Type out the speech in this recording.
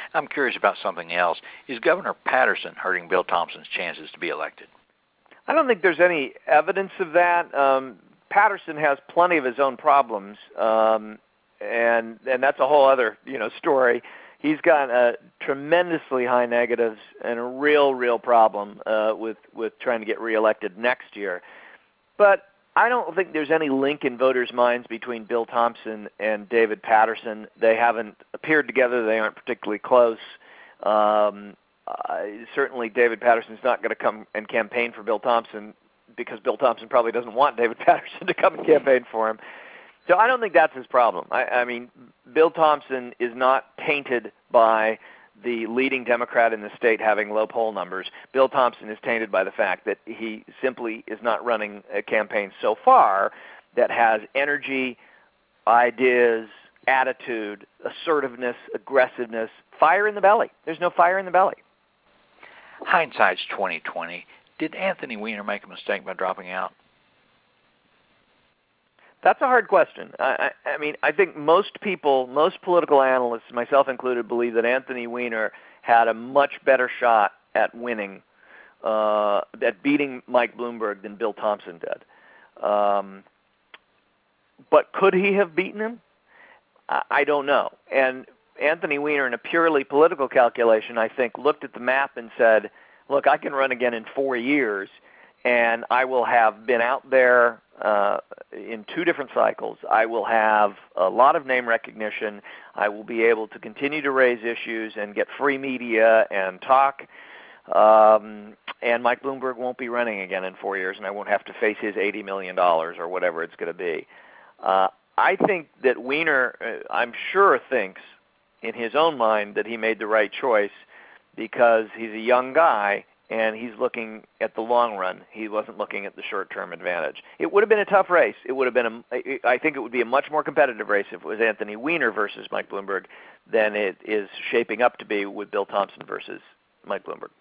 I'm curious about something else. Is Governor Patterson hurting Bill Thompson's chances to be elected? I don't think there's any evidence of that. Patterson has plenty of his own problems, and that's a whole other story. He's got tremendously high negatives and a real problem with trying to get reelected next year. But I don't think there's any link in voters' minds between Bill Thompson and David Patterson. They haven't appeared together. They aren't particularly close. Certainly David Patterson's not going to come and campaign for Bill Thompson because Bill Thompson probably doesn't want David Patterson to come and campaign for him. So I don't think that's his problem. I mean, Bill Thompson is not tainted by the leading Democrat in the state having low poll numbers. Bill Thompson is tainted by the fact that he simply is not running a campaign so far that has energy, ideas, attitude, assertiveness, aggressiveness, fire in the belly. There's no fire in the belly. Hindsight's 2020. Did Anthony Weiner make a mistake by dropping out? That's a hard question. I mean, I think most people, most political analysts, myself included, believe that Anthony Weiner had a much better shot at winning, at beating Mike Bloomberg than Bill Thompson did. But could he have beaten him? I don't know. And Anthony Weiner, in a purely political calculation, I think, looked at the map and said, look, I can run again in 4 years, and I will have been out there in 2 different cycles. I will have a lot of name recognition. I will be able to continue to raise issues and get free media and talk. And Mike Bloomberg won't be running again in 4 years, and I won't have to face his $80 million or whatever it's going to be. I think that Weiner, I'm sure, thinks in his own mind that he made the right choice because he's a young guy and he's looking at the long run. He wasn't looking at the short-term advantage. It would have been a tough race. It would have been I think it would be a much more competitive race if it was Anthony Weiner versus Mike Bloomberg than it is shaping up to be with Bill Thompson versus Mike Bloomberg.